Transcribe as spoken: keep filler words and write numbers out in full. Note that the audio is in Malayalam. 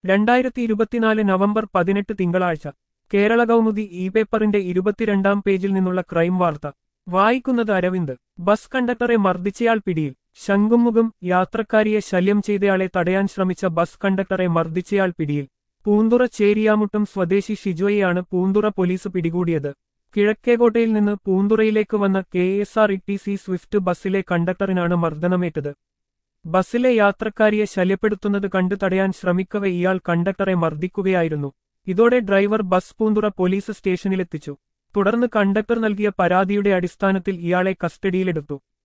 രണ്ടായിരത്തി ഇരുപത്തിനാല് നവംബർ പതിനെട്ട് തിങ്കളാഴ്ച കേരള കൗമുദി ഇ പേപ്പറിന്റെ ഇരുപത്തിരണ്ടാം പേജിൽ നിന്നുള്ള ക്രൈം വാർത്ത വായിക്കുന്നത് അരവിന്ദ്. ബസ് കണ്ടക്ടറെ മർദ്ദിച്ചയാൾ പിടിയിൽ. ശംഖുമുഖം യാത്രക്കാരിയെ ശല്യം ചെയ്തയാളെ തടയാൻ ശ്രമിച്ച ബസ് കണ്ടക്ടറെ മർദ്ദിച്ചയാൾ പിടിയിൽ. പൂന്തുറ ചേരിയാമുട്ടം സ്വദേശി ഷിജോയെയാണ് പൂന്തുറ പോലീസ് പിടികൂടിയത്. കിഴക്കേകോട്ടയിൽ നിന്ന് പൂന്തുറയിലേക്ക് വന്ന K S R T C സി സ്വിഫ്റ്റ് ബസ്സിലെ കണ്ടക്ടറിനാണ് മർദ്ദനമേറ്റത്. ബസ്സിലെ യാത്രക്കാരിയെ ശല്യപ്പെടുത്തുന്നത് കണ്ടു തടയാൻ ശ്രമിക്കവെ ഇയാൾ കണ്ടക്ടറെ മർദ്ദിക്കുകയായിരുന്നു. ഇതോടെ ഡ്രൈവർ ബസ് പൂന്തുറ പോലീസ് സ്റ്റേഷനിലെത്തിച്ചു. തുടർന്ന് കണ്ടക്ടർ നൽകിയ പരാതിയുടെ അടിസ്ഥാനത്തിൽ ഇയാളെ കസ്റ്റഡിയിലെടുത്തു.